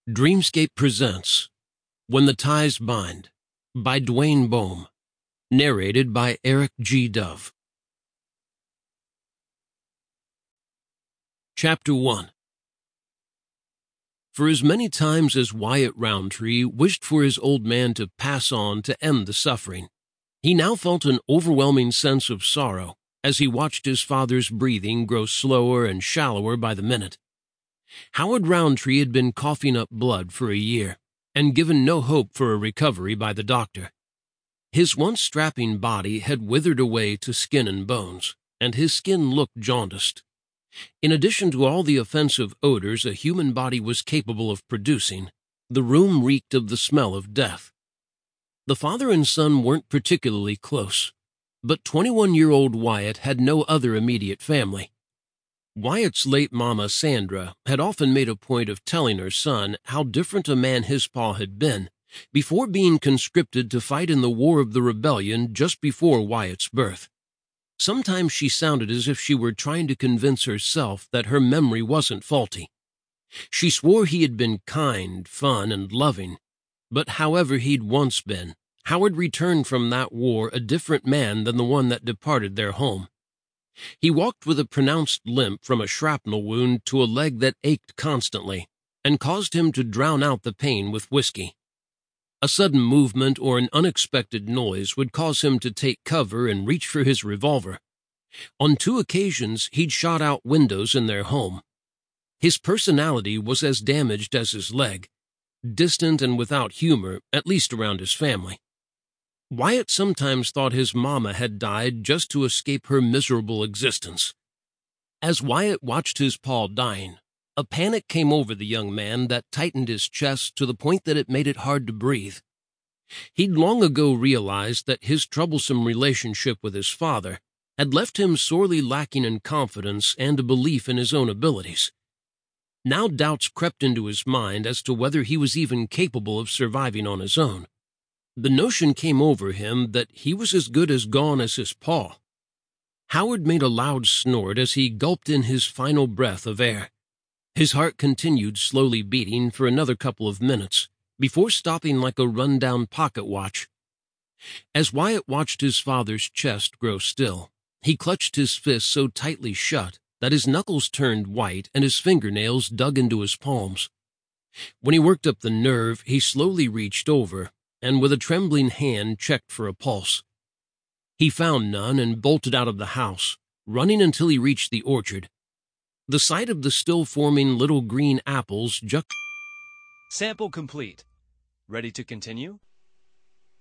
Dreamscape presents When the Ties Bind by Dwayne Bohm, narrated by Eric G. Dove. Chapter 1. For as many times as Wyatt Roundtree wished for his old man to pass on to end the suffering, he now felt an overwhelming sense of sorrow as he watched his father's breathing grow slower and shallower by the minute. Howard Roundtree had been coughing up blood for a year, and given no hope for a recovery by the doctor. His once strapping body had withered away to skin and bones, and his skin looked jaundiced. In addition to all the offensive odors a human body was capable of producing, the room reeked of the smell of death. The father and son weren't particularly close, but 21-year-old Wyatt had no other immediate family. Wyatt's late mama, Sandra, had often made a point of telling her son how different a man his pa had been before being conscripted to fight in the War of the Rebellion just before Wyatt's birth. Sometimes she sounded as if she were trying to convince herself that her memory wasn't faulty. She swore he had been kind, fun, and loving, but however he'd once been, Howard returned from that war a different man than the one that departed their home. He walked with a pronounced limp from a shrapnel wound to a leg that ached constantly and caused him to drown out the pain with whiskey. A sudden movement or an unexpected noise would cause him to take cover and reach for his revolver. On 2 occasions, he'd shot out windows in their home. His personality was as damaged as his leg, distant and without humor, at least around his family. Wyatt sometimes thought his mama had died just to escape her miserable existence. As Wyatt watched his pa dying, a panic came over the young man that tightened his chest to the point that it made it hard to breathe. He'd long ago realized that his troublesome relationship with his father had left him sorely lacking in confidence and a belief in his own abilities. Now doubts crept into his mind as to whether he was even capable of surviving on his own. The notion came over him that he was as good as gone as his pa. Howard made a loud snort as he gulped in his final breath of air. His heart continued slowly beating for another couple of minutes, before stopping like a run-down pocket watch. As Wyatt watched his father's chest grow still, he clutched his fist so tightly shut that his knuckles turned white and his fingernails dug into his palms. When he worked up the nerve, he slowly reached over, and with a trembling hand checked for a pulse. He found none and bolted out of the house, running until he reached the orchard. The sight of the still-forming little green apples Sample complete. Ready to continue?